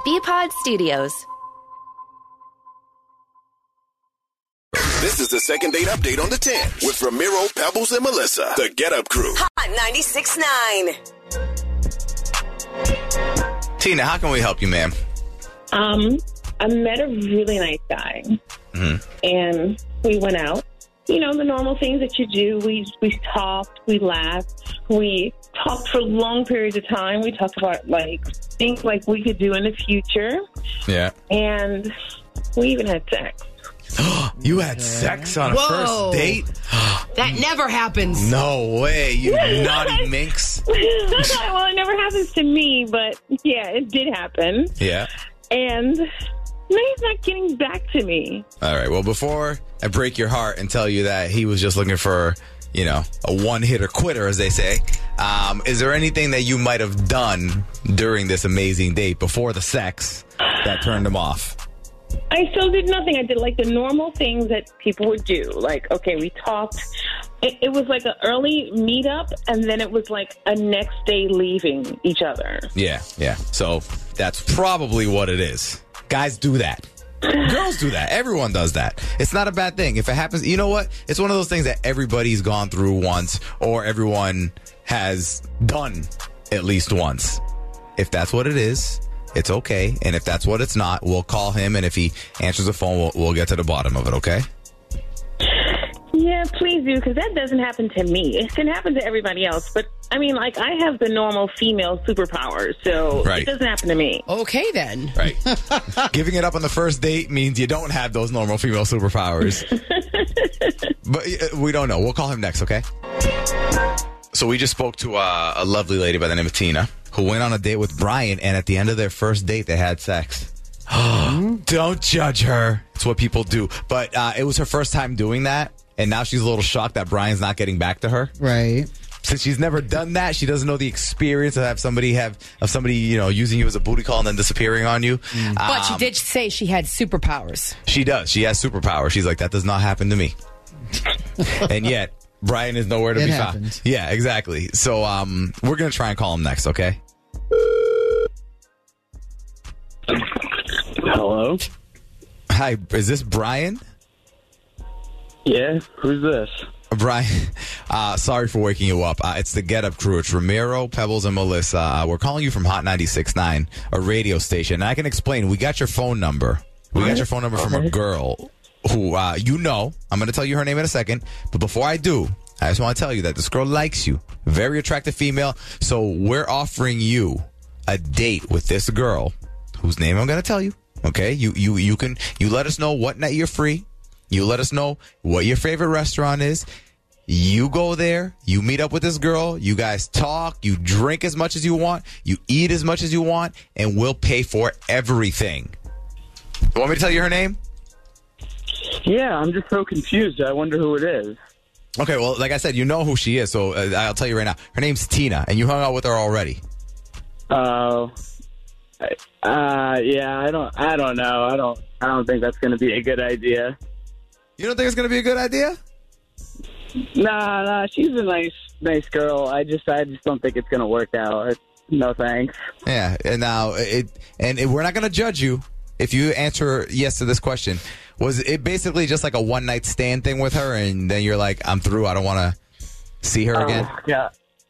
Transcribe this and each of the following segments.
BPod Studios. This is the second date update on the 10 with Ramiro, Pebbles, and Melissa. The Get Up Crew. Hot 96.9. Tina, how can we help you, ma'am? I met a really nice guy, and we went out. You know, the normal things that you do. We talked, we laughed, we talked for long periods of time. We talked about, like, things like we could do in the future. Yeah. And we even had sex. You had sex on a first date? That never happens. No way, you naughty minx. Well, it never happens to me, but, yeah, it did happen. Yeah. And now he's not getting back to me. All right, well, before I break your heart and tell you that he was just looking for, you know, a one-hitter quitter, as they say, is there anything that you might have done during this amazing date before the sex that turned him off? I still did nothing. I did, like, the normal things that people would do. Like, okay, we talked. It was like an early meetup, and then it was like a next day leaving each other. Yeah. So that's probably what it is. Guys do that. Girls do that. Everyone does that. It's not a bad thing. If it happens, you know what? It's one of those things that everybody's gone through once, or everyone has done at least once. If that's what it is, it's okay. And if that's what it's not, we'll call him. And if he answers the phone, we'll get to the bottom of it, okay? Yeah, please do, because that doesn't happen to me. It can happen to everybody else. But, I mean, like, I have the normal female superpowers, so It doesn't happen to me. Okay, then. Right. Giving it up on the first date means you don't have those normal female superpowers. But we don't know. We'll call him next, okay? So we just spoke to a lovely lady by the name of Tina, who went on a date with Brian, and at the end of their first date, they had sex. Don't judge her. It's what people do. But it was her first time doing that, and now she's a little shocked that Brian's not getting back to her. Right. Since she's never done that, she doesn't know the experience of somebody you know, using you as a booty call and then disappearing on you. But she did say she had superpowers. She does. She has superpowers. She's like, that does not happen to me. And yet, Brian is nowhere to be found. Yeah, exactly. So we're going to try and call him next, okay? Hello? Hi, is this Brian? Yeah, who's this? Brian, sorry for waking you up. It's the Get Up Crew. It's Ramiro, Pebbles, and Melissa. We're calling you from Hot 96.9, a radio station. And I can explain. We got your phone number. We got your phone number from a girl who, you know. I'm going to tell you her name in a second. But before I do, I just want to tell you that this girl likes you. Very attractive female. So we're offering you a date with this girl, whose name I'm going to tell you. Okay? You let us know what night you're free. You let us know what your favorite restaurant is. You go there. You meet up with this girl. You guys talk. You drink as much as you want. You eat as much as you want. And we'll pay for everything. You want me to tell you her name? Yeah, I'm just so confused. I wonder who it is. Okay, well, like I said, you know who she is. So I'll tell you right now. Her name's Tina. And you hung out with her already. Oh. Yeah, I don't know. I don't think that's going to be a good idea. You don't think it's going to be a good idea? Nah, she's a nice girl. I just don't think it's going to work out. No thanks. Yeah, and now we're not going to judge you if you answer yes to this question. Was it basically just like a one-night stand thing with her, and then you're like, I'm through, I don't want to see her again? Yeah.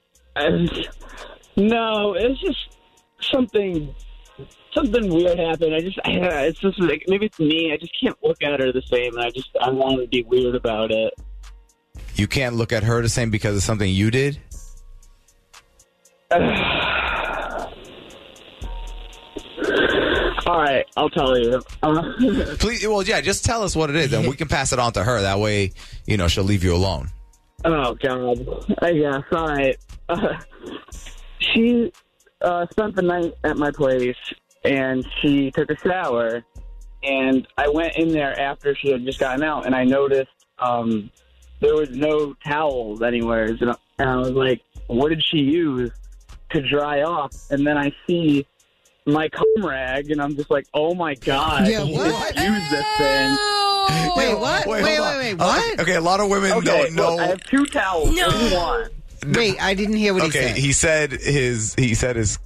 No, it's just something weird happened. It's just like, maybe it's me. I just can't look at her the same, and I want to be weird about it. You can't look at her the same because of something you did? All right, I'll tell you. Please, well, yeah, just tell us what it is, and we can pass it on to her. That way, you know, she'll leave you alone. Oh, God. Yeah, all right. She spent the night at my place, and she took a shower, and I went in there after she had just gotten out, and I noticed there was no towels anywhere, and I was like, what did she use to dry off? And then I see my cum rag, and I'm just like, oh, my God. Yeah, what? Use this thing. Wait, what? Wait, what? Okay, a lot of women don't know. Look, I have two towels. No. In one. Wait, I didn't hear what he said. Okay, he said his cum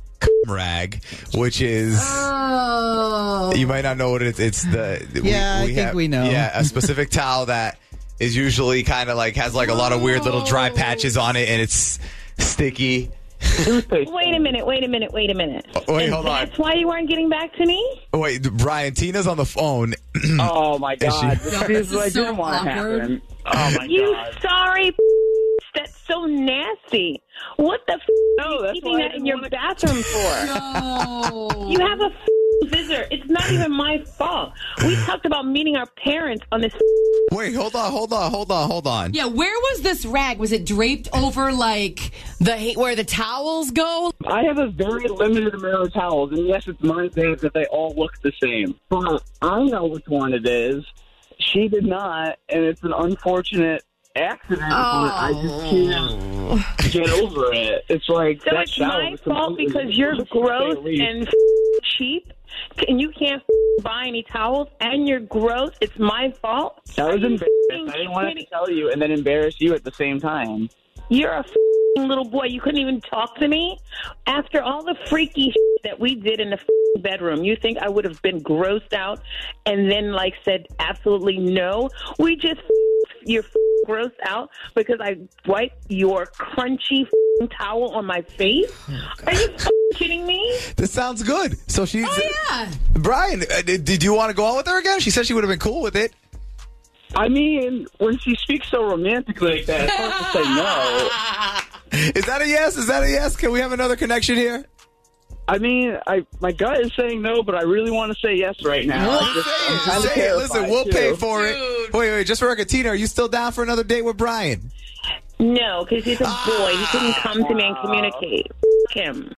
rag, which is you might not know what it is. It's the I think we know. Yeah, a specific towel that is usually kind of like has like a lot of weird little dry patches on it, and it's sticky. Wait a minute. Wait, hold on. That's why you weren't getting back to me? Wait, Brian, Tina's on the phone. Oh my God! This This is is what I so didn't want to awkward. happen. Oh my You God! sorry. That's so nasty. What the No, are you that's keeping why I that in didn't your wanna- bathroom for? No. You have a visitor. It's not even my fault. We talked about meeting our parents on this. Wait, hold on. Yeah, where was this rag? Was it draped over like where the towels go? I have a very limited amount of towels, and yes, it's my bad that they all look the same. But I know which one it is. She did not, and it's an unfortunate accident. But I just can't get over it. It's like So that it's shower my was fault completely- because you're gross At least. and cheap, and you can't buy any towels, and you're gross. It's my fault. I was Are you embarrassed. I didn't want to kidding? tell you and then embarrass you at the same time. You're a little boy. You couldn't even talk to me after all the freaky that we did in the bedroom. You think I would have been grossed out and then like said absolutely no? We just you're grossed out because I wiped your crunchy towel on my face. Are you kidding me? This sounds good. So she's Yeah. Brian. Did you want to go out with her again? She said she would have been cool with it. I mean, when she speaks so romantically like that, it's hard to say no. Is that a yes? Is that a yes? Can we have another connection here? I mean, my gut is saying no, but I really want to say yes right now. I'm kinda Say it. terrified, Listen, we'll too. pay for it. Wait, just for record, Tina, are you still down for another date with Brian? No, because he's a boy. He couldn't come to me and communicate. F*** him.